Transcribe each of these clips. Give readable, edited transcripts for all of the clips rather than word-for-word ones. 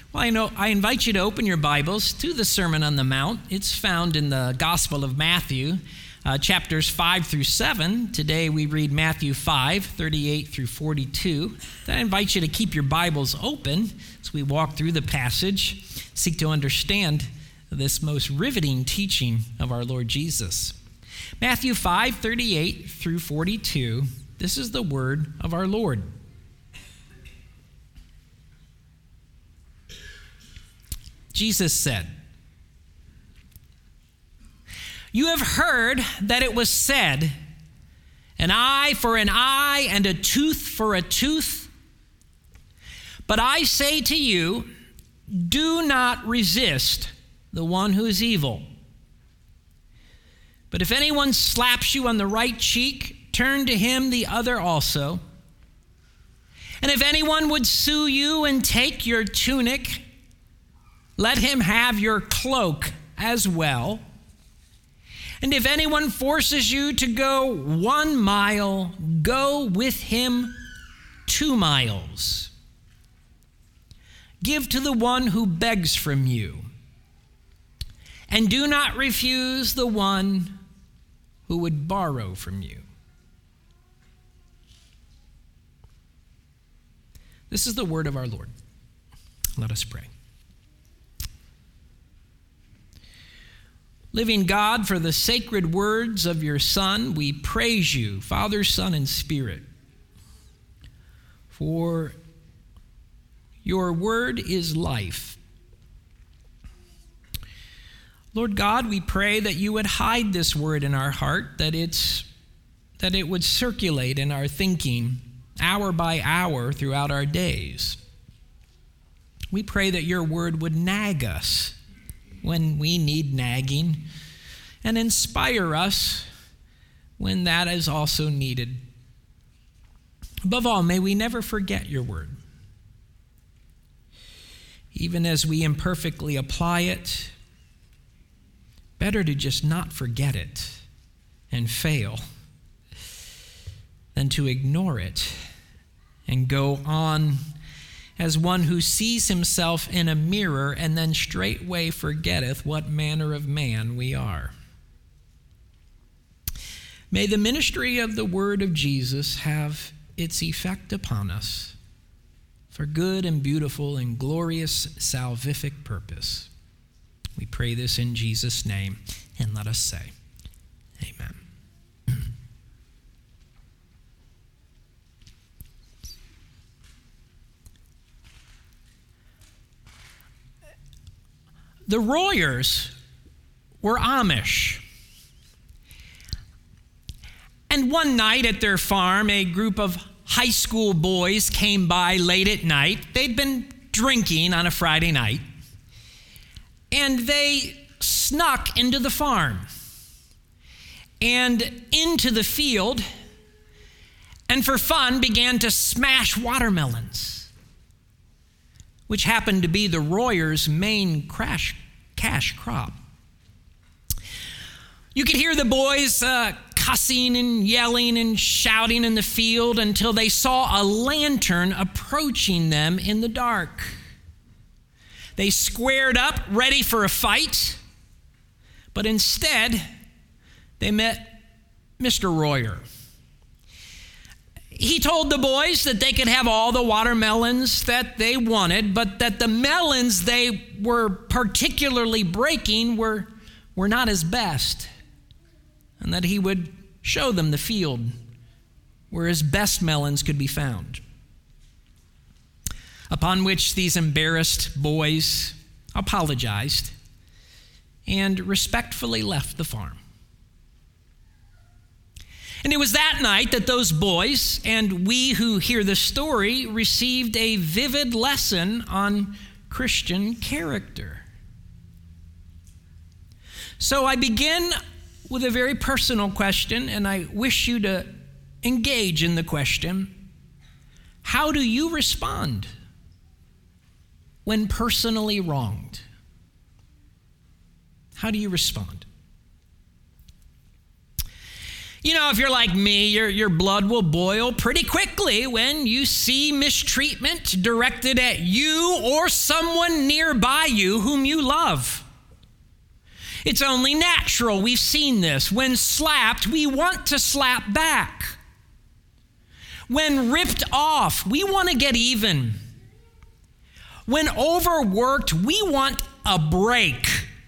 Well, I invite you to open your Bibles to the Sermon on the Mount. It's found in the Gospel of Matthew, chapters 5 through 7. Today we read Matthew 5, 38 through 42. I invite you to keep your Bibles open as we walk through the passage, seek to understand this most riveting teaching of our Lord Jesus. Matthew 5, 38 through 42. This is the word of our Lord. Jesus said, "You have heard that it was said, an eye for an eye and a tooth for a tooth. But I say to you, do not resist the one who is evil. But if anyone slaps you on the right cheek, turn to him the other also. And if anyone would sue you and take your tunic, let him have your cloak as well. And if anyone forces you to go 1 mile, go with him 2 miles. Give to the one who begs from you, and do not refuse the one who would borrow from you." This is the word of our Lord. Let us pray. Living God, for the sacred words of your Son, we praise you, Father, Son, and Spirit. For your word is life. Lord God, we pray that you would hide this word in our heart, that it would circulate in our thinking hour by hour throughout our days. We pray that your word would nag us when we need nagging, and inspire us when that is also needed. Above all, may we never forget your word. Even as we imperfectly apply it, better to just not forget it and fail than to ignore it and go on as one who sees himself in a mirror and then straightway forgetteth what manner of man we are. May the ministry of the word of Jesus have its effect upon us for good and beautiful and glorious salvific purpose. We pray this in Jesus' name, and let us say, amen. The Royers were Amish. And one night at their farm, a group of high school boys came by late at night. They'd been drinking on a Friday night. And they snuck into the farm and into the field, and for fun began to smash watermelons, which happened to be the Royers' main cash crop. You could hear the boys cussing and yelling and shouting in the field until they saw a lantern approaching them in the dark. They squared up, ready for a fight, but instead they met Mr. Royer. He told the boys that they could have all the watermelons that they wanted, but that the melons they were particularly breaking were not his best, and that he would show them the field where his best melons could be found. Upon which these embarrassed boys apologized and respectfully left the farm. And it was that night that those boys and we who hear the story received a vivid lesson on Christian character. So I begin with a very personal question, and I wish you to engage in the question: how do you respond when personally wronged? How do you respond? You know, if you're like me, your blood will boil pretty quickly when you see mistreatment directed at you or someone nearby you whom you love. It's only natural. We've seen this. When slapped, we want to slap back. When ripped off, we want to get even. When overworked, we want a break.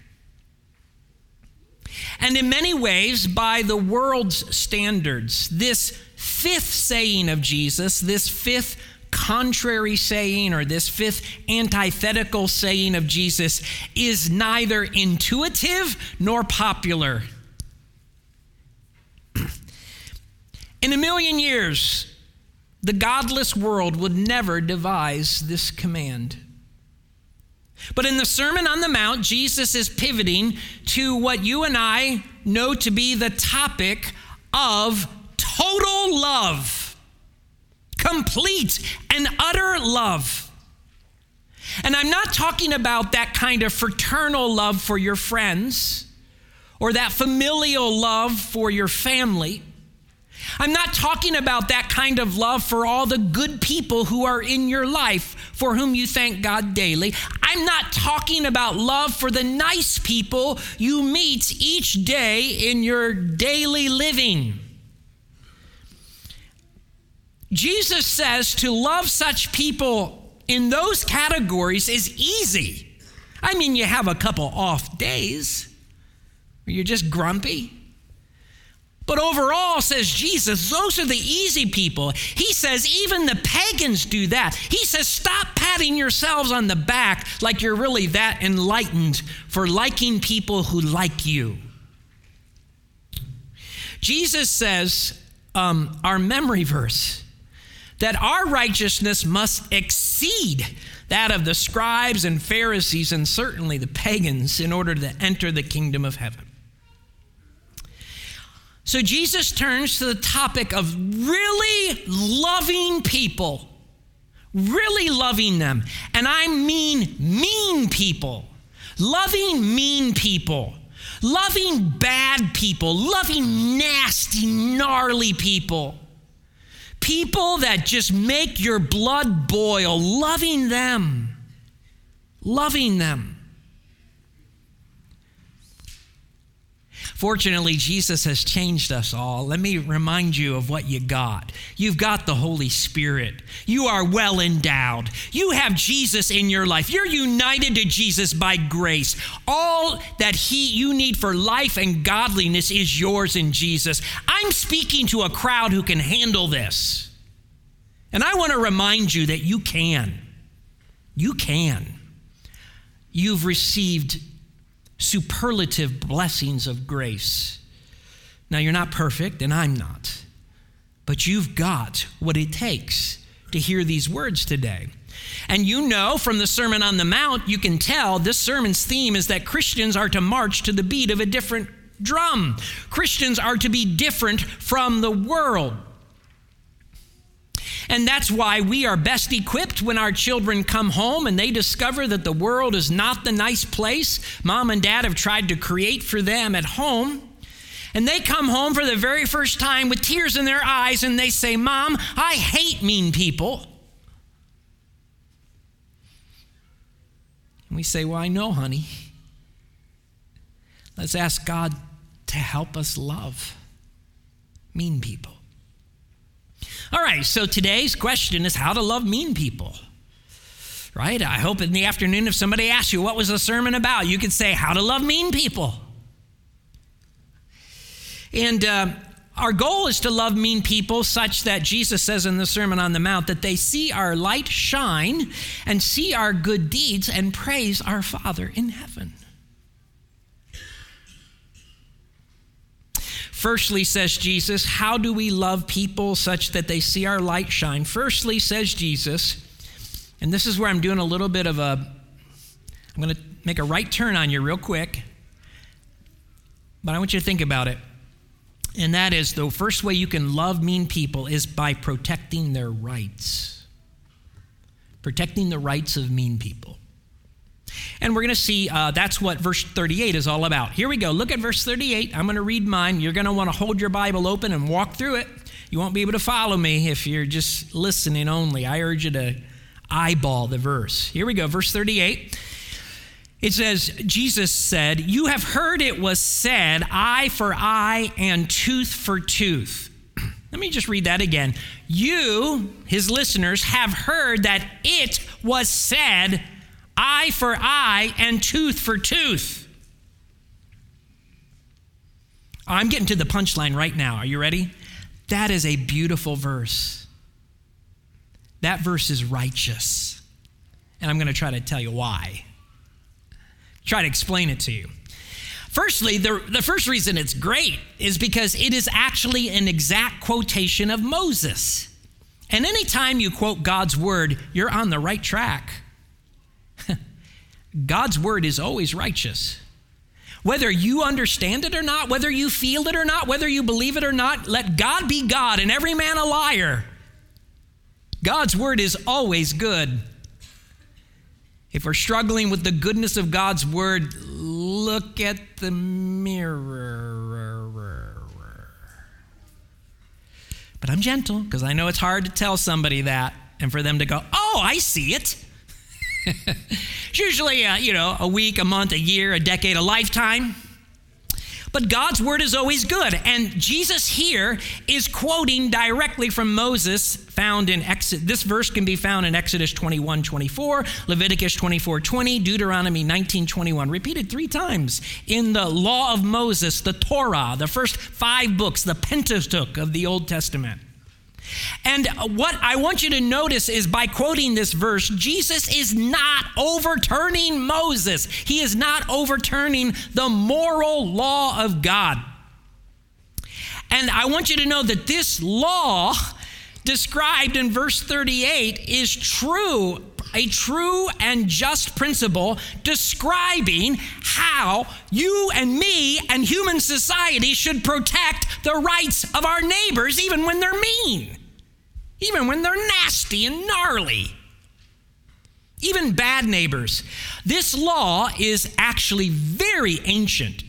And in many ways, by the world's standards, this fifth saying of Jesus, this fifth contrary saying or this fifth antithetical saying of Jesus is neither intuitive nor popular. In a million years, the godless world would never devise this command. But in the Sermon on the Mount, Jesus is pivoting to what you and I know to be the topic of total love, complete and utter love. And I'm not talking about that kind of fraternal love for your friends or that familial love for your family. I'm not talking about that kind of love for all the good people who are in your life for whom you thank God daily. I'm not talking about love for the nice people you meet each day in your daily living. Jesus says to love such people in those categories is easy. I mean, you have a couple off days where you're just grumpy. But overall, says Jesus, those are the easy people. He says even the pagans do that. He says stop patting yourselves on the back like you're really that enlightened for liking people who like you. Jesus says, our memory verse, that our righteousness must exceed that of the scribes and Pharisees and certainly the pagans in order to enter the kingdom of heaven. So Jesus turns to the topic of really loving people, really loving them. And I mean mean people, loving mean people, loving bad people, loving nasty, gnarly people, people that just make your blood boil, loving them, loving them. Fortunately, Jesus has changed us all. Let me remind you of what you got. You've got the Holy Spirit. You are well endowed. You have Jesus in your life. You're united to Jesus by grace. All that you need for life and godliness is yours in Jesus. I'm speaking to a crowd who can handle this. And I want to remind you that you can. You can. You've received superlative blessings of grace. Now, you're not perfect, and I'm not, but you've got what it takes to hear these words today. And you know from the Sermon on the Mount, you can tell this sermon's theme is that Christians are to march to the beat of a different drum. Christians are to be different from the world. And that's why we are best equipped when our children come home and they discover that the world is not the nice place mom and dad have tried to create for them at home. And they come home for the very first time with tears in their eyes and they say, "Mom, I hate mean people." And we say, "Well, I know, honey. Let's ask God to help us love mean people." All right, so today's question is how to love mean people, right? I hope in the afternoon if somebody asks you, what was the sermon about? You could say, how to love mean people. And our goal is to love mean people such that Jesus says in the Sermon on the Mount that they see our light shine and see our good deeds and praise our Father in heaven. Firstly, says Jesus, how do we love people such that they see our light shine? Firstly, says Jesus, and this is where I'm doing a little bit of I'm going to make a right turn on you real quick, but I want you to think about it. And that is the first way you can love mean people is by protecting their rights. Protecting the rights of mean people. And we're going to see that's what verse 38 is all about. Here we go. Look at verse 38. I'm going to read mine. You're going to want to hold your Bible open and walk through it. You won't be able to follow me if you're just listening only. I urge you to eyeball the verse. Here we go. Verse 38. It says, Jesus said, "You have heard it was said, eye for eye and tooth for tooth." Let me just read that again. You, his listeners, have heard that it was said, eye for eye and tooth for tooth. I'm getting to the punchline right now. Are you ready? That is a beautiful verse. That verse is righteous. And I'm going to try to tell you why. Try to explain it to you. Firstly, the first reason it's great is because it is actually an exact quotation of Moses. And anytime you quote God's word, you're on the right track. God's word is always righteous. Whether you understand it or not, whether you feel it or not, whether you believe it or not, let God be God and every man a liar. God's word is always good. If we're struggling with the goodness of God's word, look at the mirror. But I'm gentle because I know it's hard to tell somebody that and for them to go, "Oh, I see it." It's usually, a week, a month, a year, a decade, a lifetime. But God's word is always good. And Jesus here is quoting directly from Moses, found in Exodus. This verse can be found in Exodus 21:24, Leviticus 24:20, Deuteronomy 19:21, repeated 3 times in the law of Moses, the Torah, the first 5 books, the Pentateuch of the Old Testament. And what I want you to notice is by quoting this verse, Jesus is not overturning Moses. He is not overturning the moral law of God. And I want you to know that this law described in verse 38 is true, a true and just principle describing how you and me and human society should protect the rights of our neighbors even when they're mean, even when they're nasty and gnarly, even bad neighbors. This law is actually very ancient.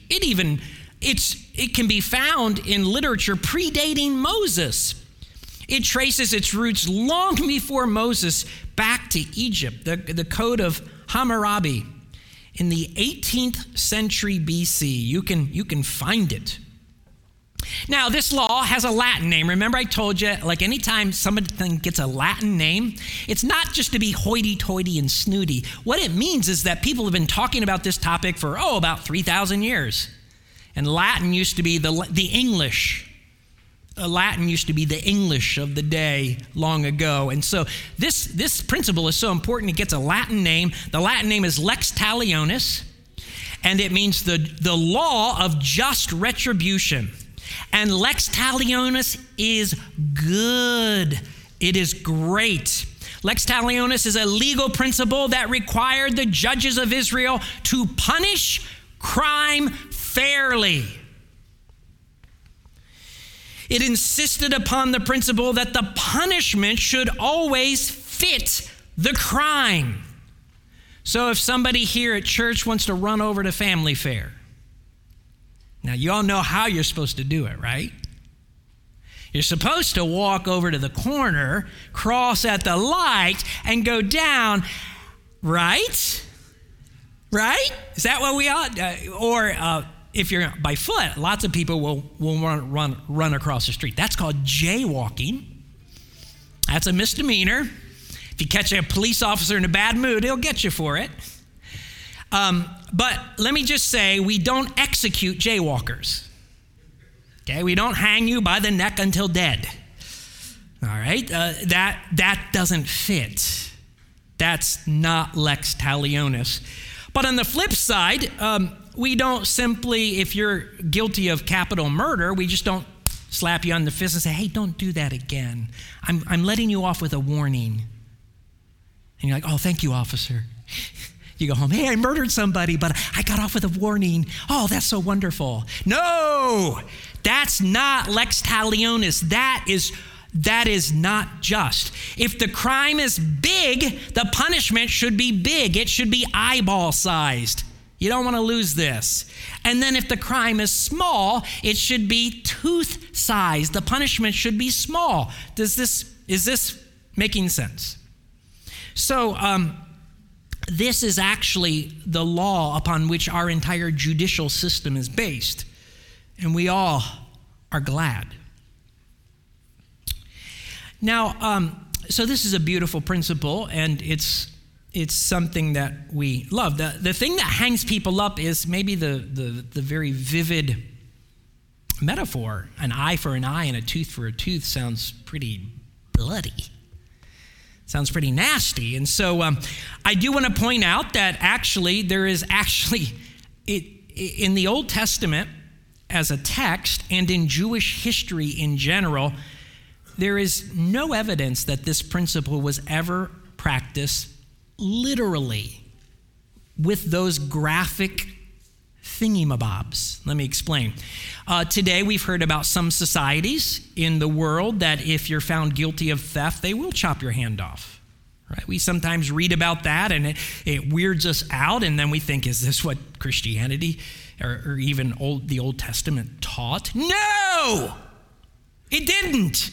It can be found in literature predating Moses. It traces its roots long before Moses back to Egypt, the Code of Hammurabi in the 18th century BC. You can find it. Now, this law has a Latin name. Remember I told you, like anytime something gets a Latin name, it's not just to be hoity-toity and snooty. What it means is that people have been talking about this topic for, about 3,000 years. And Latin used to be the English. Latin used to be the English of the day long ago. And so this principle is so important, it gets a Latin name. The Latin name is lex talionis, and it means the law of just retribution. And lex talionis is good. It is great. Lex talionis is a legal principle that required the judges of Israel to punish crime fairly. It insisted upon the principle that the punishment should always fit the crime. So if somebody here at church wants to run over to Family Fair, now you all know how you're supposed to do it, right? You're supposed to walk over to the corner, cross at the light, and go down, right? Right? Is that what we ought? If you're by foot, lots of people will run across the street. That's called jaywalking. That's a misdemeanor. If you catch a police officer in a bad mood, he'll get you for it. But let me just say, we don't execute jaywalkers. Okay, we don't hang you by the neck until dead. All right, that doesn't fit. That's not lex talionis. But on the flip side, we don't simply, if you're guilty of capital murder, we just don't slap you on the fist and say, "Hey, don't do that again. I'm letting you off with a warning." And you're like, "Oh, thank you, officer." You go home, "Hey, I murdered somebody, but I got off with a warning. Oh, that's so wonderful." No, that's not lex talionis. That That is not just. If the crime is big, the punishment should be big. It should be eyeball-sized. You don't want to lose this. And then if the crime is small, it should be tooth-sized. The punishment should be small. Is this making sense? So this is actually the law upon which our entire judicial system is based. And we all are glad. Now, so this is a beautiful principle, and it's something that we love. The thing that hangs people up is maybe the very vivid metaphor. An eye for an eye and a tooth for a tooth sounds pretty bloody. Sounds pretty nasty. And so I do want to point out that actually there is in the Old Testament as a text and in Jewish history in general, there is no evidence that this principle was ever practiced literally with those graphic thingamabobs. Let me explain. Today we've heard about some societies in the world that if you're found guilty of theft, they will chop your hand off. Right? We sometimes read about that and it weirds us out, and then we think, is this what Christianity or even the Old Testament taught? No! It didn't.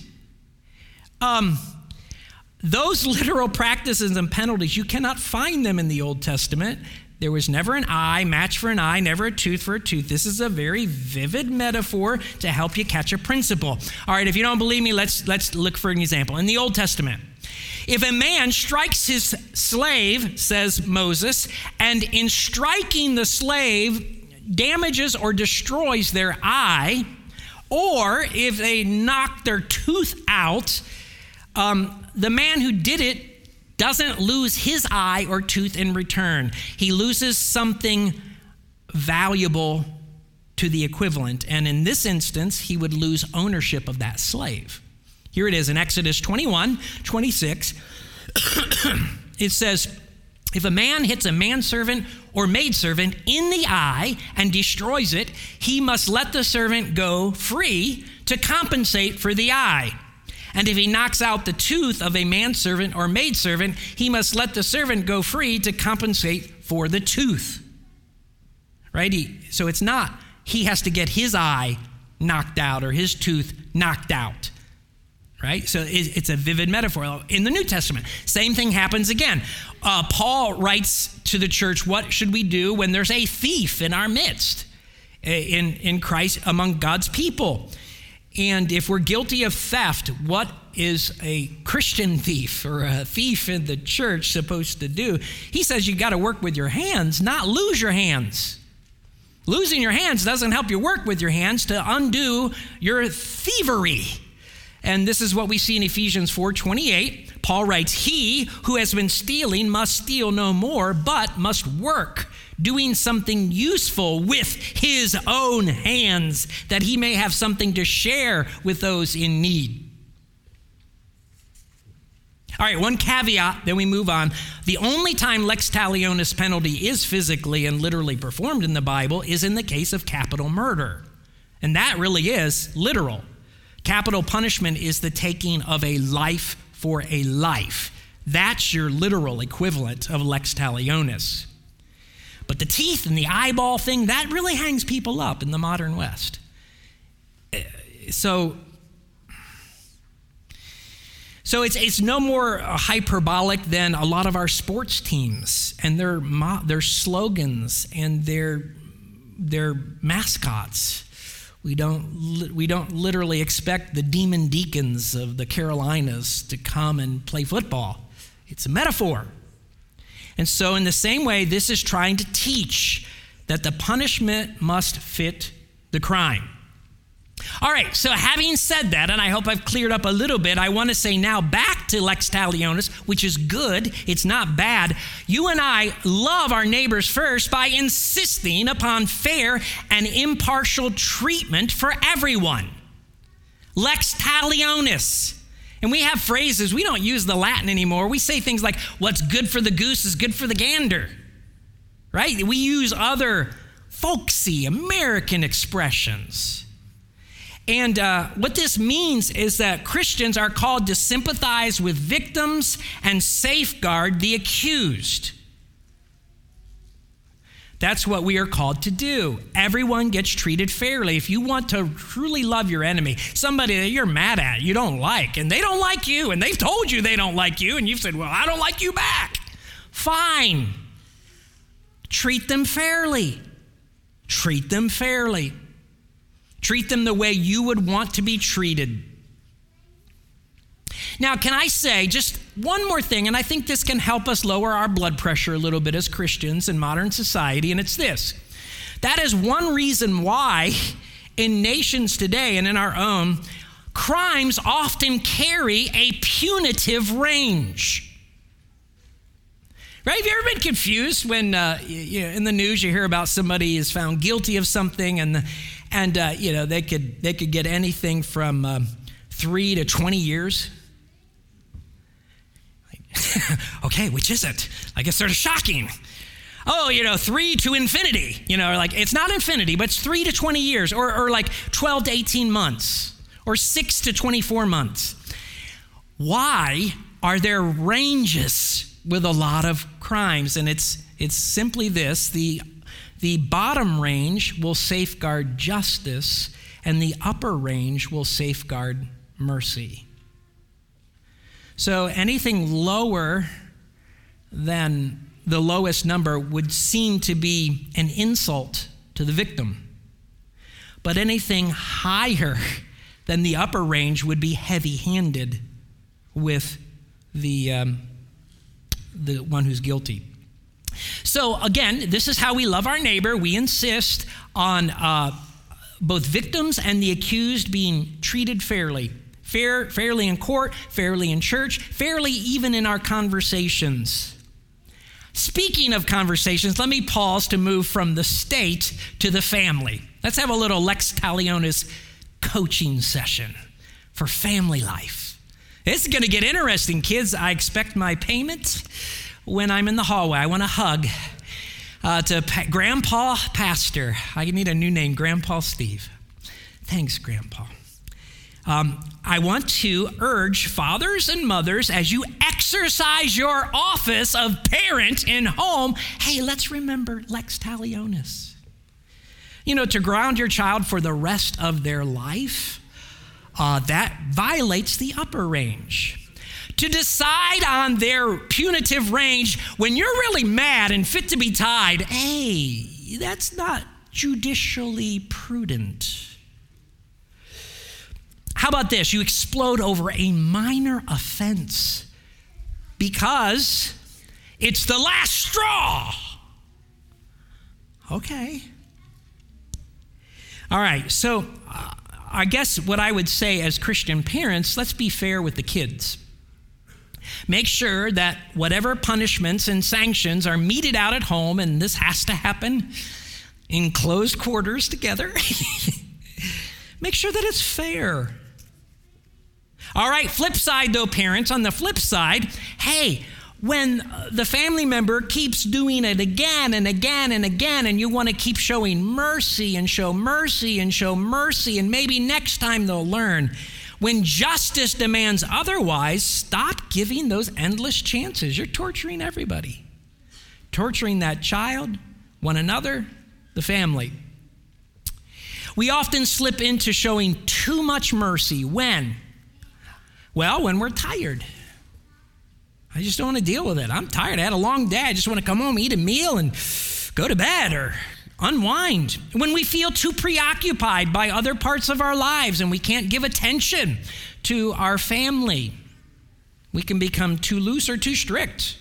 Those literal practices and penalties, you cannot find them in the Old Testament. There was never an eye match for an eye, never a tooth for a tooth. This is a very vivid metaphor to help you catch a principle. All right, if you don't believe me, let's look for an example. In the Old Testament, if a man strikes his slave, says Moses, and in striking the slave damages or destroys their eye, or if they knock their tooth out, the man who did it doesn't lose his eye or tooth in return. He loses something valuable to the equivalent. And in this instance, he would lose ownership of that slave. Here it is in Exodus 21:26. It says, if a man hits a manservant or maidservant in the eye and destroys it, he must let the servant go free to compensate for the eye. And if he knocks out the tooth of a manservant or maidservant, he must let the servant go free to compensate for the tooth. Right? So it's not he has to get his eye knocked out or his tooth knocked out. Right? So it's a vivid metaphor. In the New Testament, same thing happens again. Paul writes to the church, what should we do when there's a thief in our midst, in Christ, among God's people? And if we're guilty of theft, what is a Christian thief or a thief in the church supposed to do? He says you got to work with your hands, not lose your hands. Losing your hands doesn't help you work with your hands to undo your thievery. And this is what we see in Ephesians 4:28. Paul writes, he who has been stealing must steal no more, but must work, doing something useful with his own hands, that he may have something to share with those in need. All right, one caveat, then we move on. The only time lex talionis penalty is physically and literally performed in the Bible is in the case of capital murder. And that really is literal. Capital punishment is the taking of a life for a life. That's your literal equivalent of lex talionis. But the teeth and the eyeball thing, that really hangs people up in the modern West. So it's no more hyperbolic than a lot of our sports teams and their slogans and their mascots. We don't literally expect the Demon Deacons of the Carolinas to come and play football. It's a metaphor. And so in the same way, this is trying to teach that the punishment must fit the crime. All right, so having said that, and I hope I've cleared up a little bit, I want to say now back to lex talionis, which is good. It's not bad. You and I love our neighbors first by insisting upon fair and impartial treatment for everyone. Lex talionis. And we have phrases, we don't use the Latin anymore. We say things like, what's good for the goose is good for the gander. Right? We use other folksy American expressions. And what this means is that Christians are called to sympathize with victims and safeguard the accused. That's what we are called to do. Everyone gets treated fairly. If you want to truly love your enemy, somebody that you're mad at, you don't like, and they don't like you, and they've told you they don't like you, and you've said, well, I don't like you back. Fine. Treat them fairly. Treat them fairly. Treat them the way you would want to be treated. Now, can I say just one more thing, and I think this can help us lower our blood pressure a little bit as Christians in modern society, and it's this. That is one reason why in nations today and in our own, crimes often carry a punitive range. Right? Have you ever been confused when in the news you hear about somebody is found guilty of something and they could get anything from 3 to 20 years? Okay, which is it? Like, it's sort of shocking. 3 to infinity. Like, it's not infinity, but it's 3 to 20 years, or like 12 to 18 months, or 6 to 24 months. Why are there ranges with a lot of crimes? And it's simply this: the bottom range will safeguard justice, and the upper range will safeguard mercy. So anything lower than the lowest number would seem to be an insult to the victim. But anything higher than the upper range would be heavy-handed with the one who's guilty. So again, this is how we love our neighbor. We insist on both victims and the accused being treated fairly. Fairly in court, fairly in church, fairly even in our conversations. Speaking of conversations, let me pause to move from the state to the family. Let's have a little Lex Talionis coaching session for family life. This is going to get interesting, kids. I expect my payment when I'm in the hallway. I want a hug to Grandpa Pastor. I need a new name, Grandpa Steve. Thanks, Grandpa. I want to urge fathers and mothers, as you exercise your office of parent in home, hey, let's remember Lex Talionis. To ground your child for the rest of their life, that violates the upper range. To decide on their punitive range when you're really mad and fit to be tied, hey, that's not judicially prudent. How about this? You explode over a minor offense because it's the last straw. Okay. All right, so I guess what I would say as Christian parents, let's be fair with the kids. Make sure that whatever punishments and sanctions are meted out at home, and this has to happen in closed quarters together, make sure that it's fair. All right, flip side though, parents, on the flip side, hey, when the family member keeps doing it again and again and again, and you want to keep showing mercy and show mercy and show mercy, and maybe next time they'll learn. When justice demands otherwise, stop giving those endless chances. You're torturing everybody. Torturing that child, one another, the family. We often slip into showing too much mercy. When? Well, when we're tired. I just don't want to deal with it. I'm tired. I had a long day. I just want to come home, eat a meal, and go to bed or unwind. When we feel too preoccupied by other parts of our lives and we can't give attention to our family, we can become too loose or too strict.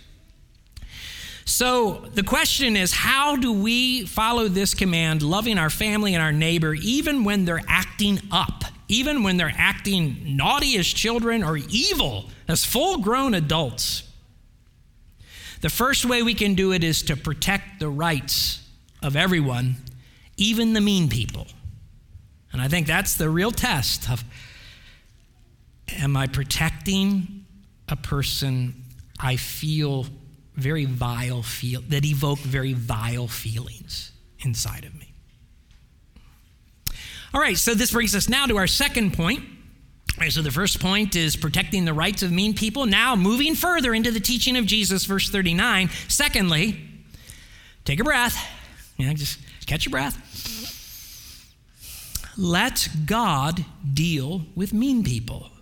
So the question is, how do we follow this command, loving our family and our neighbor, even when they're acting up? Even when they're acting naughty as children or evil as full-grown adults. The first way we can do it is to protect the rights of everyone, even the mean people. And I think that's the real test of, am I protecting a person I feel very vile, that evoke very vile feelings inside of me? All right, so this brings us now to our second point. All right, so the first point is protecting the rights of mean people. Now, moving further into the teaching of Jesus, verse 39. Secondly, take a breath. Just catch your breath. Let God deal with mean people.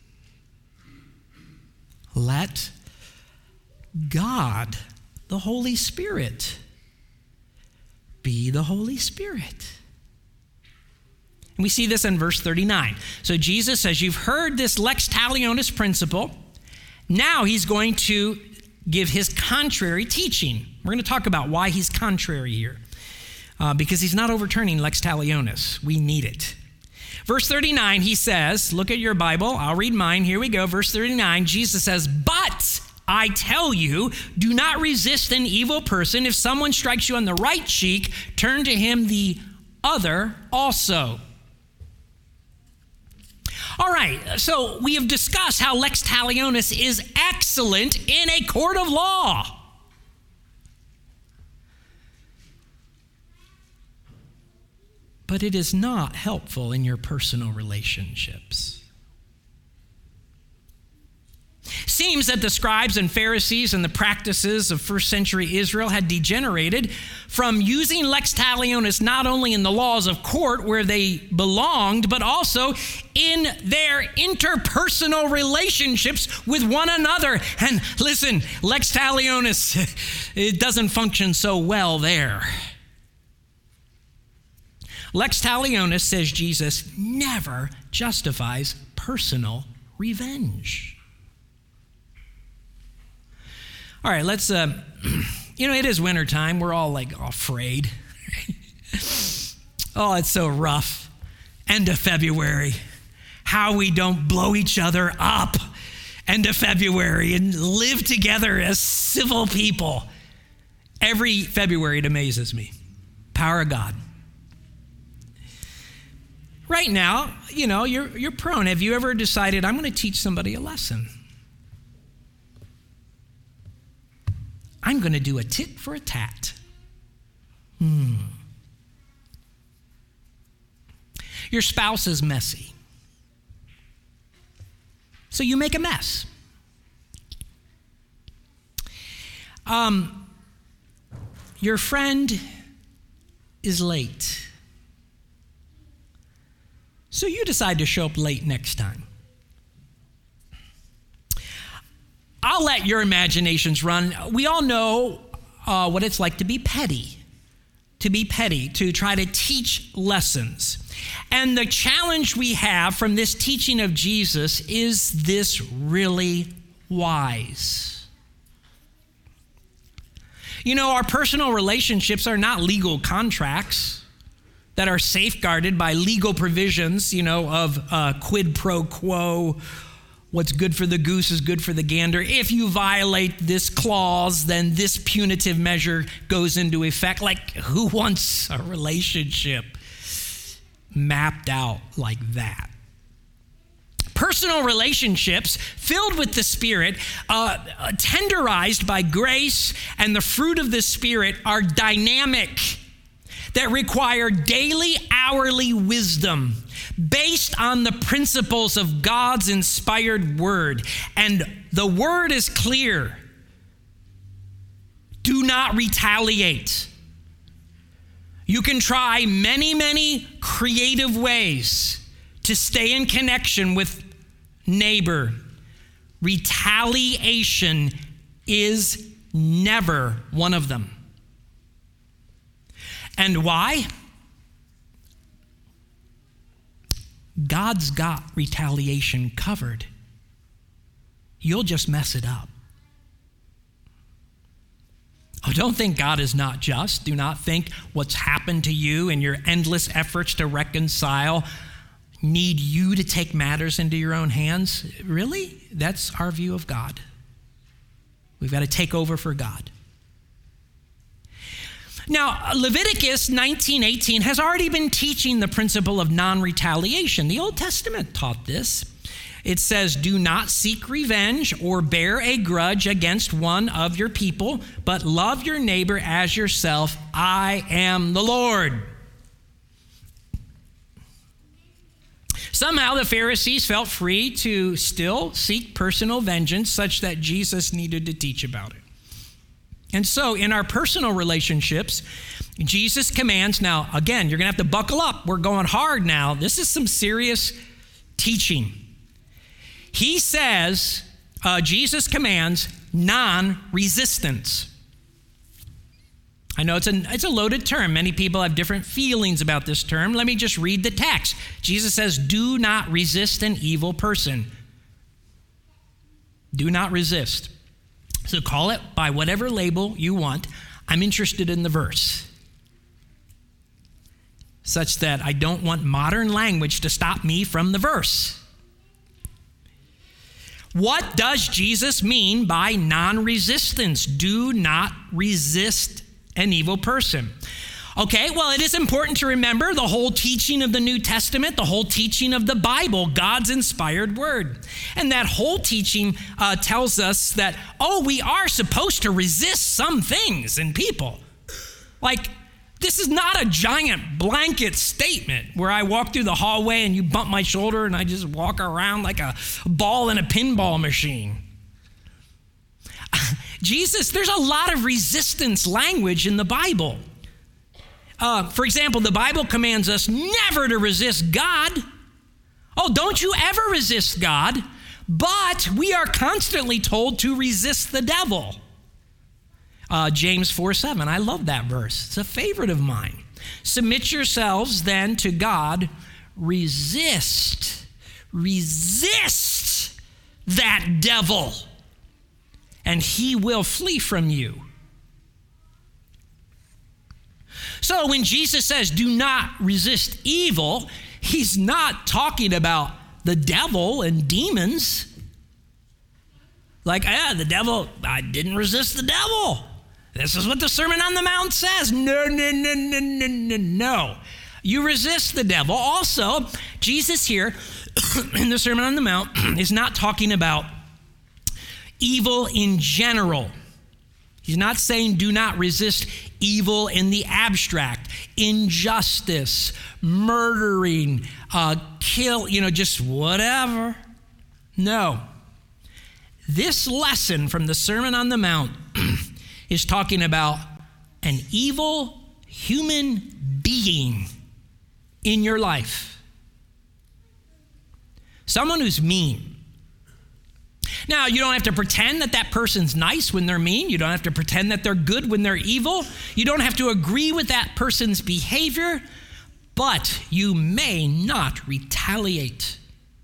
Let God, the Holy Spirit, be the Holy Spirit. And we see this in verse 39. So Jesus says, you've heard this lex talionis principle. Now he's going to give his contrary teaching. We're going to talk about why he's contrary here. Because he's not overturning lex talionis. We need it. Verse 39, he says, look at your Bible. I'll read mine. Here we go. Verse 39, Jesus says, but I tell you, do not resist an evil person. If someone strikes you on the right cheek, turn to him the other also. All right, so we have discussed how lex talionis is excellent in a court of law. But it is not helpful in your personal relationships. Seems that the scribes and Pharisees and the practices of first century Israel had degenerated from using lex talionis not only in the laws of court where they belonged, but also in their interpersonal relationships with one another. And listen, lex talionis, it doesn't function so well there. Lex talionis, says Jesus, never justifies personal revenge. All right, let's, it is wintertime. We're all like afraid. Oh, it's so rough. End of February. How we don't blow each other up. End of February and live together as civil people. Every February, it amazes me. Power of God. Right now, you're prone. Have you ever decided, I'm going to teach somebody a lesson? I'm going to do a tit for a tat. Your spouse is messy. So you make a mess. Your friend is late. So you decide to show up late next time. I'll let your imaginations run. We all know what it's like to be petty, to try to teach lessons. And the challenge we have from this teaching of Jesus is this really wise. Our personal relationships are not legal contracts that are safeguarded by legal provisions, of quid pro quo. What's good for the goose is good for the gander. If you violate this clause, then this punitive measure goes into effect. Like, who wants a relationship mapped out like that? Personal relationships filled with the Spirit, tenderized by grace and the fruit of the Spirit, are dynamic, that require daily, hourly wisdom based on the principles of God's inspired word. And the word is clear. Do not retaliate. You can try many, many creative ways to stay in connection with neighbor. Retaliation is never one of them. And why? God's got retaliation covered. You'll just mess it up. Oh, don't think God is not just. Do not think what's happened to you and your endless efforts to reconcile need you to take matters into your own hands. Really? That's our view of God. We've got to take over for God. Now, Leviticus 19:18 has already been teaching the principle of non-retaliation. The Old Testament taught this. It says, do not seek revenge or bear a grudge against one of your people, but love your neighbor as yourself. I am the Lord. Somehow the Pharisees felt free to still seek personal vengeance such that Jesus needed to teach about it. And so in our personal relationships, Jesus commands, now again, you're going to have to buckle up. We're going hard now. This is some serious teaching. He says, Jesus commands non-resistance. I know it's a loaded term. Many people have different feelings about this term. Let me just read the text. Jesus says, do not resist an evil person. Do not resist. So call it by whatever label you want. I'm interested in the verse, such that I don't want modern language to stop me from the verse. What does Jesus mean by non-resistance? Do not resist an evil person. Okay, well, it is important to remember the whole teaching of the New Testament, the whole teaching of the Bible, God's inspired word. And that whole teaching tells us that, we are supposed to resist some things in people. Like, this is not a giant blanket statement where I walk through the hallway and you bump my shoulder and I just walk around like a ball in a pinball machine. There's a lot of resistance language in the Bible. For example, the Bible commands us never to resist God. Don't you ever resist God, but we are constantly told to resist the devil. James 4:7, I love that verse. It's a favorite of mine. Submit yourselves then to God. Resist that devil, and he will flee from you. So when Jesus says, do not resist evil, he's not talking about the devil and demons. Like, the devil, I didn't resist the devil. This is what the Sermon on the Mount says. No. You resist the devil. Also, Jesus here in the Sermon on the Mount is not talking about evil in general. He's not saying do not resist evil in the abstract, injustice, murdering, kill, just whatever. No. This lesson from the Sermon on the Mount is talking about an evil human being in your life. Someone who's mean. Now, you don't have to pretend that person's nice when they're mean. You don't have to pretend that they're good when they're evil. You don't have to agree with that person's behavior, but you may not retaliate.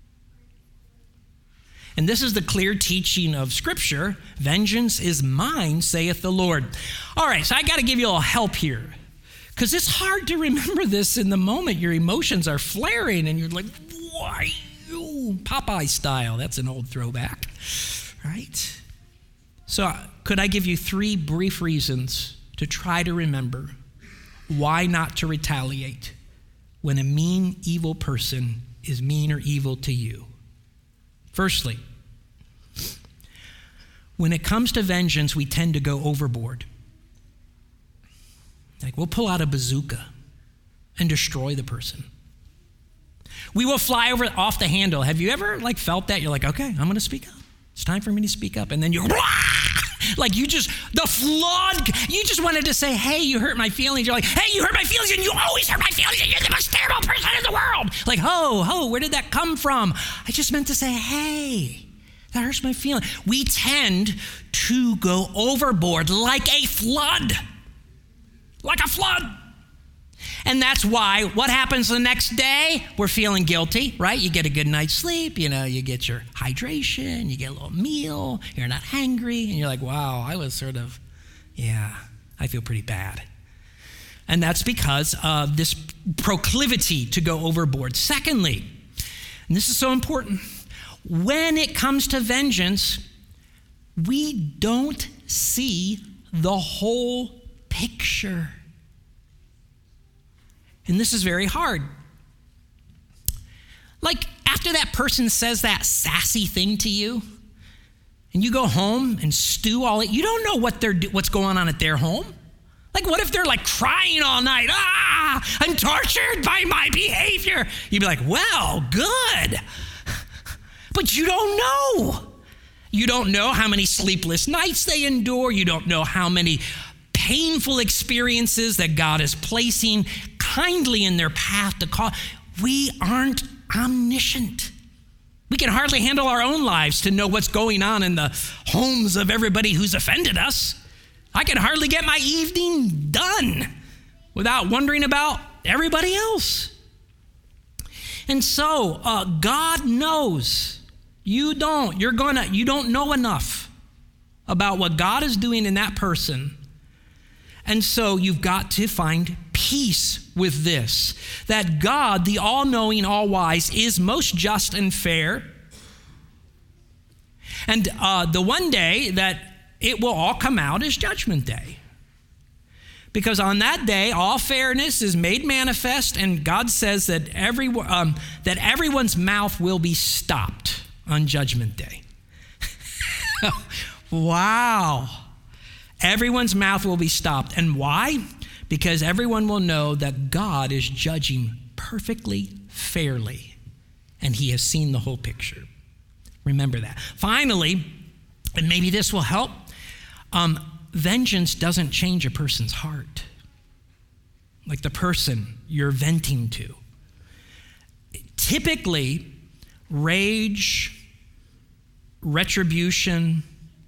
And this is the clear teaching of Scripture. Vengeance is mine, saith the Lord. All right, so I got to give you a little help here, because it's hard to remember this in the moment. Your emotions are flaring, and you're like, why? Popeye style. That's an old throwback, right? So could I give you 3 brief reasons to try to remember why not to retaliate when a mean, evil person is mean or evil to you? Firstly, when it comes to vengeance, we tend to go overboard. Like, we'll pull out a bazooka and destroy the person. We will fly off the handle. Have you ever felt that? You're like, okay, I'm going to speak up. It's time for me to speak up. And then you just wanted to say, hey, you hurt my feelings. You're like, hey, you hurt my feelings, and you always hurt my feelings, and you're the most terrible person in the world. Like, where did that come from? I just meant to say, hey, that hurts my feelings. We tend to go overboard like a flood. Like a flood. And that's why what happens the next day? We're feeling guilty, right? You get a good night's sleep, you get your hydration, you get a little meal, you're not hangry, and you're like, wow, I was I feel pretty bad. And that's because of this proclivity to go overboard. Secondly, and this is so important, when it comes to vengeance, we don't see the whole picture. And this is very hard. Like, after that person says that sassy thing to you, and you go home and stew all it, you don't know what's going on at their home. Like, what if they're like crying all night? I'm tortured by my behavior. You'd be like, well, good. But you don't know. You don't know how many sleepless nights they endure. You don't know how many painful experiences that God is placing kindly in their path to call. We aren't omniscient. We can hardly handle our own lives to know what's going on in the homes of everybody who's offended us. I can hardly get my evening done without wondering about everybody else. And so God knows. You don't. You don't know enough about what God is doing in that person. And so you've got to find peace with this, that God, the all-knowing, all-wise, is most just and fair. And the one day that it will all come out is Judgment Day. Because on that day, all fairness is made manifest, and God says that everyone's mouth will be stopped on Judgment Day. Wow. Everyone's mouth will be stopped. And why? Because everyone will know that God is judging perfectly fairly, and he has seen the whole picture. Remember that. Finally, and maybe this will help, vengeance doesn't change a person's heart. Like the person you're venting to. Typically, rage, retribution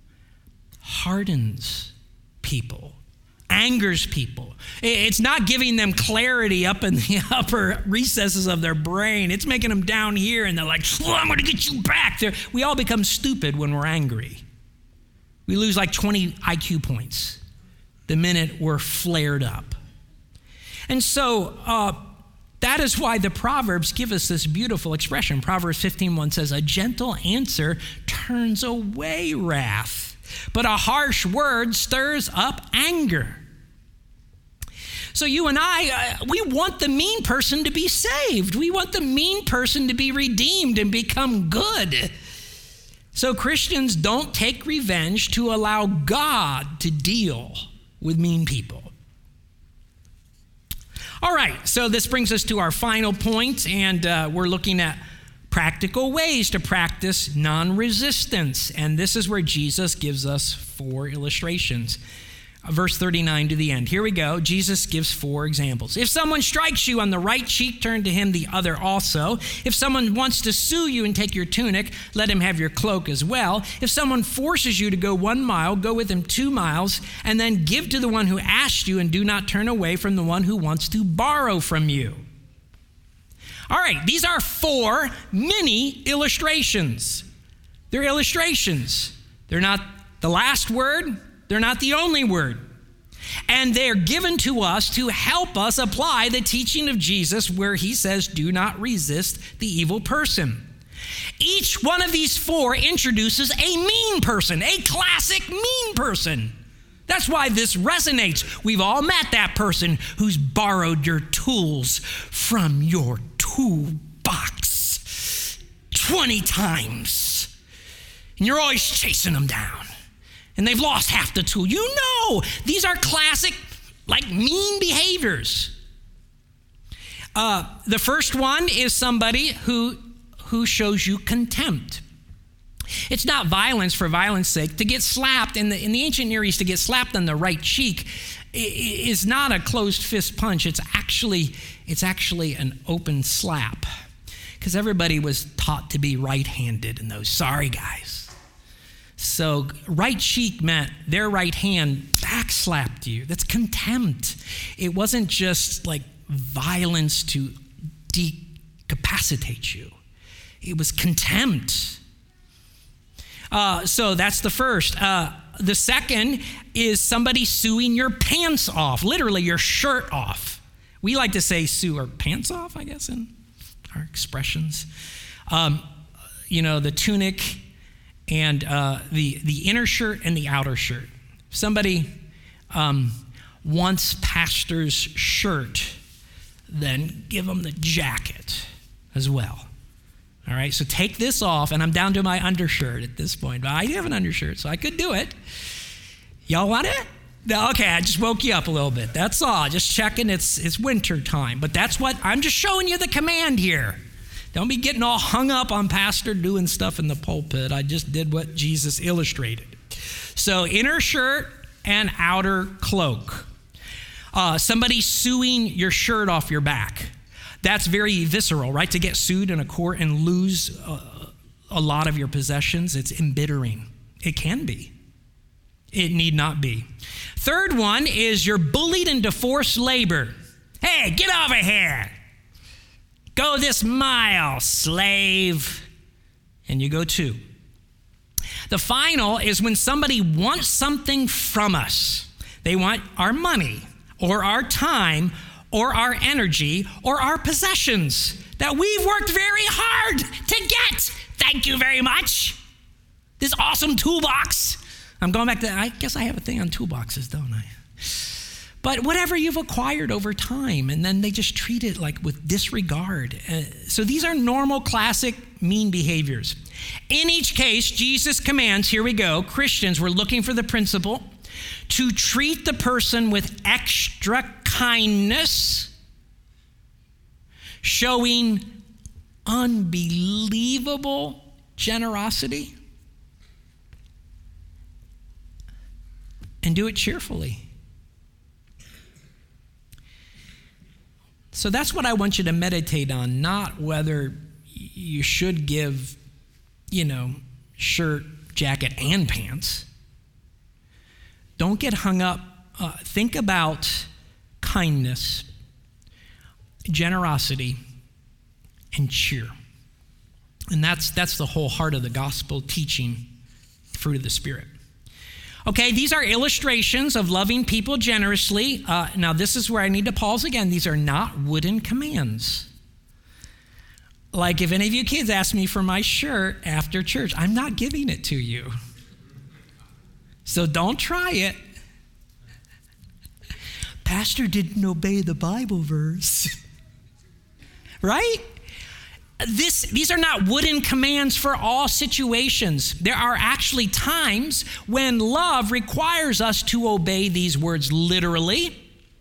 hardens people, angers people. It's not giving them clarity up in the upper recesses of their brain. It's making them down here, and they're like, well, I'm going to get you back. We all become stupid when we're angry. We lose like 20 IQ points the minute we're flared up. And so that is why the Proverbs give us this beautiful expression. Proverbs 15:1 says, a gentle answer turns away wrath, but a harsh word stirs up anger. So you and I, we want the mean person to be saved. We want the mean person to be redeemed and become good. So Christians don't take revenge to allow God to deal with mean people. All right, so this brings us to our final point, and we're looking at practical ways to practice non-resistance. And this is where Jesus gives us 4 illustrations. Verse 39 to the end. Here we go. Jesus gives 4 examples. If someone strikes you on the right cheek, turn to him the other also. If someone wants to sue you and take your tunic, let him have your cloak as well. If someone forces you to go 1 mile, go with him 2 miles, and then give to the one who asked you, and do not turn away from the one who wants to borrow from you. All right, these are 4 mini illustrations. They're illustrations. They're not the last word. They're not the only word. And they're given to us to help us apply the teaching of Jesus where he says, do not resist the evil person. Each one of these 4 introduces a mean person, a classic mean person. That's why this resonates. We've all met that person who's borrowed your tools from your toolbox 20 times. And you're always chasing them down. And they've lost half the tool. You know, these are classic, like mean behaviors. The first one is somebody who shows you contempt. It's not violence for violence sake. To get slapped, in the ancient Near East, to get slapped on the right cheek is not a closed fist punch. It's actually an open slap. Because everybody was taught to be right-handed in those. Sorry, guys. So right cheek meant their right hand backslapped you. That's contempt. It wasn't just like violence to decapacitate you. It was contempt. So that's the first. The second is somebody sewing your pants off, literally your shirt off. We like to say sew our pants off, I guess, in our expressions. The tunic and the inner shirt and the outer shirt. Somebody wants pastor's shirt, then give them the jacket as well. All right, so take this off, and I'm down to my undershirt at this point. But I do have an undershirt, so I could do it. Y'all want it? No, okay, I just woke you up a little bit. That's all. Just checking it's winter time. But that's what, I'm just showing you the command here. Don't be getting all hung up on pastor doing stuff in the pulpit. I just did what Jesus illustrated. So inner shirt and outer cloak. Somebody sewing your shirt off your back. That's very visceral, right? To get sued in a court and lose a lot of your possessions, it's embittering. It can be. It need not be. Third one is you're bullied into forced labor. Hey, get over here. Go this mile, slave. And you go 2. The final is when somebody wants something from us. They want our money or our time or our energy or our possessions that we've worked very hard to get. Thank you very much. This awesome toolbox. I'm going back to, I guess I have a thing on toolboxes, don't I? But whatever you've acquired over time, and then they just treat it like with disregard. So these are normal, classic, mean behaviors. In each case, Jesus commands, here we go, Christians, we're looking for the principle to treat the person with extra kindness, showing unbelievable generosity, and do it cheerfully. So that's what I want you to meditate on, not whether you should give, shirt, jacket, and pants. Don't get hung up. Think about kindness, generosity, and cheer. And that's the whole heart of the gospel teaching, fruit of the Spirit. Okay, these are illustrations of loving people generously. Now, this is where I need to pause again. These are not wooden commands. Like if any of you kids ask me for my shirt after church, I'm not giving it to you. So don't try it. Pastor didn't obey the Bible verse. Right? These are not wooden commands for all situations. There are actually times when love requires us to obey these words literally,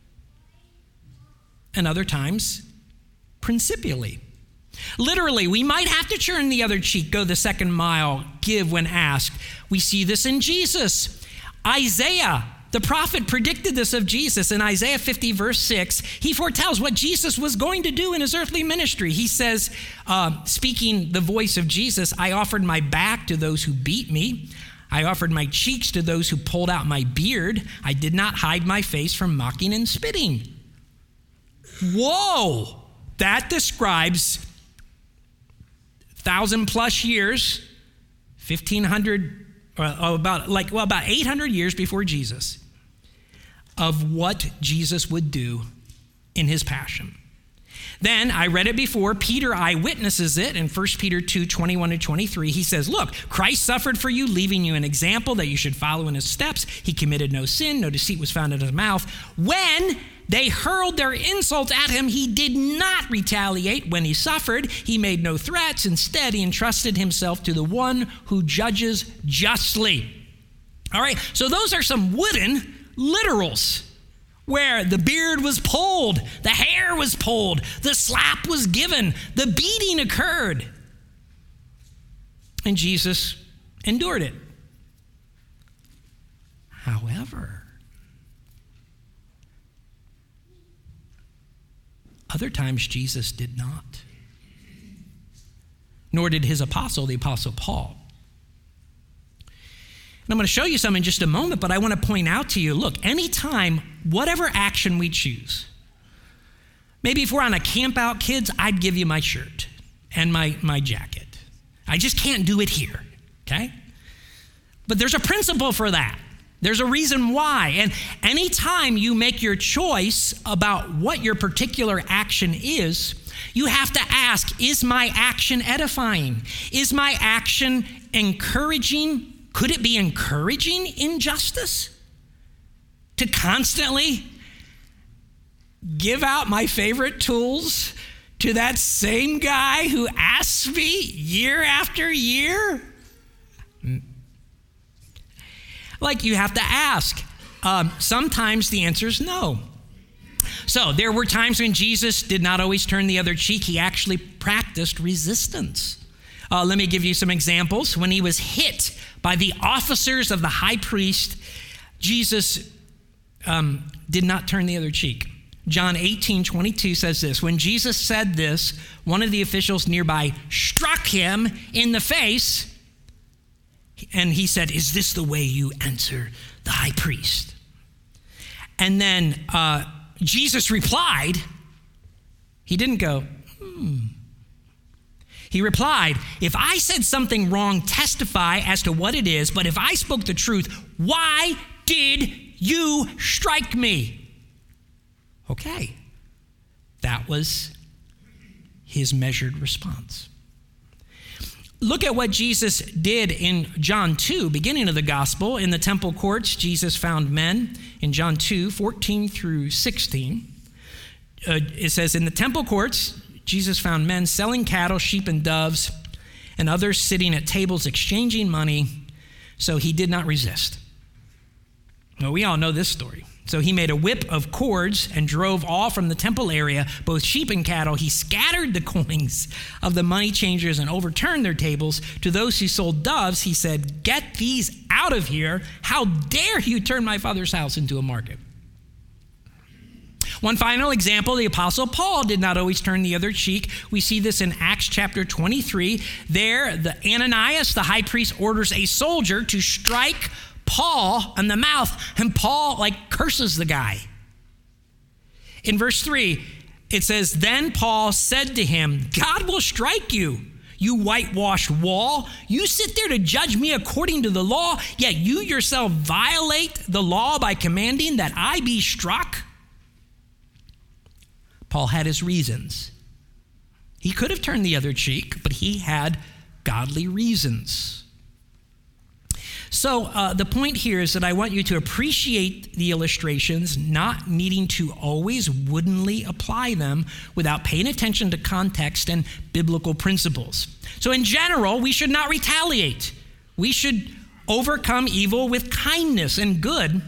and other times principially. Literally, we might have to turn the other cheek, go the second mile, give when asked. We see this in Jesus. Isaiah, the prophet, predicted this of Jesus. In Isaiah 50, verse 6, he foretells what Jesus was going to do in his earthly ministry. He says, speaking the voice of Jesus, I offered my back to those who beat me. I offered my cheeks to those who pulled out my beard. I did not hide my face from mocking and spitting. Whoa! That describes 1,000+ years, 1,500 about 800 years before Jesus, of what Jesus would do in his passion. Then, I read it before, Peter eyewitnesses it in 1 Peter 2, 21-23. He says, look, Christ suffered for you, leaving you an example that you should follow in his steps. He committed no sin, no deceit was found in his mouth. When they hurled their insults at him, he did not retaliate. When he suffered, he made no threats. Instead, he entrusted himself to the one who judges justly. All right, so those are some wooden literals where the beard was pulled, the hair was pulled, the slap was given, the beating occurred. And Jesus endured it. However, other times Jesus did not. Nor did his apostle, the Apostle Paul. And I'm going to show you some in just a moment, but I want to point out to you, look, anytime, whatever action we choose, maybe if we're on a camp out, kids, I'd give you my shirt and my jacket. I just can't do it here, okay? But there's a principle for that. There's a reason why. And anytime you make your choice about what your particular action is, you have to ask, is my action edifying? Is my action encouraging? Could it be encouraging injustice? To constantly give out my favorite tools to that same guy who asks me year after year? Like, you have to ask, Sometimes the answer is no. So there were times when Jesus did not always turn the other cheek. He actually practiced resistance. Let me give you some examples. When he was hit by the officers of the high priest, Jesus did not turn the other cheek. John 18:22 says this: when Jesus said this, one of the officials nearby struck him in the face, and he said, "Is this the way you answer the high priest?" And then Jesus replied, he didn't go, He replied, "If I said something wrong, testify as to what it is, but if I spoke the truth, why did you strike me?" Okay, that was his measured response. Look at what Jesus did in John 2, beginning of the gospel. In the temple courts, Jesus found men. In John 2, 14 through 16, it says, in the temple courts, Jesus found men selling cattle, sheep, and doves, and others sitting at tables exchanging money, so he did not resist. Well, we all know this story. So he made a whip of cords and drove all from the temple area, both sheep and cattle. He scattered the coins of the money changers and overturned their tables. To those who sold doves, he said, "Get these out of here. How dare you turn my father's house into a market?" One final example, the Apostle Paul did not always turn the other cheek. We see this in Acts chapter 23. There, Ananias, the high priest, orders a soldier to strike Paul on the mouth, and Paul curses the guy. In verse 3, it says, "Then Paul said to him, 'God will strike you, you whitewashed wall. You sit there to judge me according to the law, yet you yourself violate the law by commanding that I be struck.'" Paul had his reasons. He could have turned the other cheek, but he had godly reasons. So the point here is that I want you to appreciate the illustrations, not needing to always woodenly apply them without paying attention to context and biblical principles. So in general, we should not retaliate. We should overcome evil with kindness and good.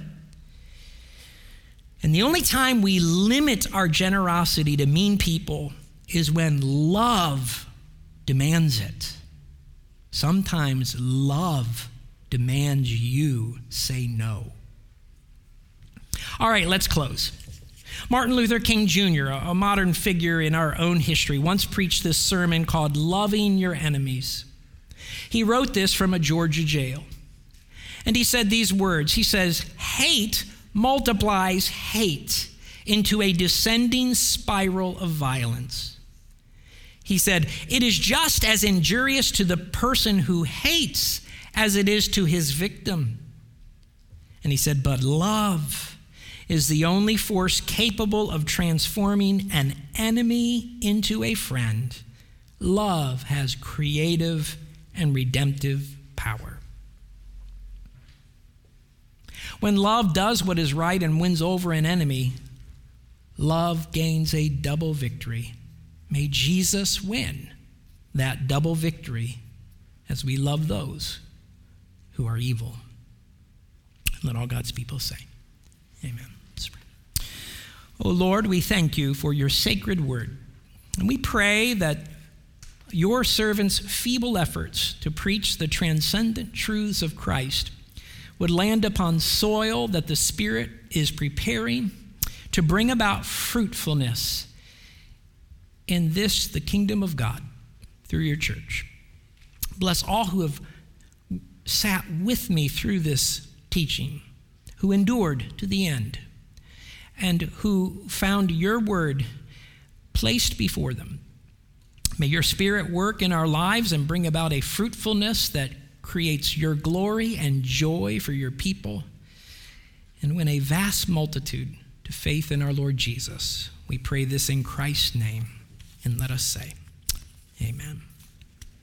And the only time we limit our generosity to mean people is when love demands it. Sometimes love demands you say no. All right, let's close. Martin Luther King Jr., a modern figure in our own history, once preached this sermon called "Loving Your Enemies." He wrote this from a Georgia jail. And he said these words. He says, "Hate multiplies hate into a descending spiral of violence." He said, "It is just as injurious to the person who hates as it is to his victim." And he said, "But love is the only force capable of transforming an enemy into a friend. Love has creative and redemptive power." When love does what is right and wins over an enemy, love gains a double victory. May Jesus win that double victory as we love those who are evil. Let all God's people say, amen. Let's pray. Oh Lord, we thank you for your sacred word. And we pray that your servants' feeble efforts to preach the transcendent truths of Christ would land upon soil that the Spirit is preparing to bring about fruitfulness in this, the kingdom of God, through your church. Bless all who have sat with me through this teaching, who endured to the end, and who found your word placed before them. May your Spirit work in our lives and bring about a fruitfulness that creates your glory and joy for your people, and win a vast multitude to faith in our Lord Jesus. We pray this in Christ's name, and let us say, amen.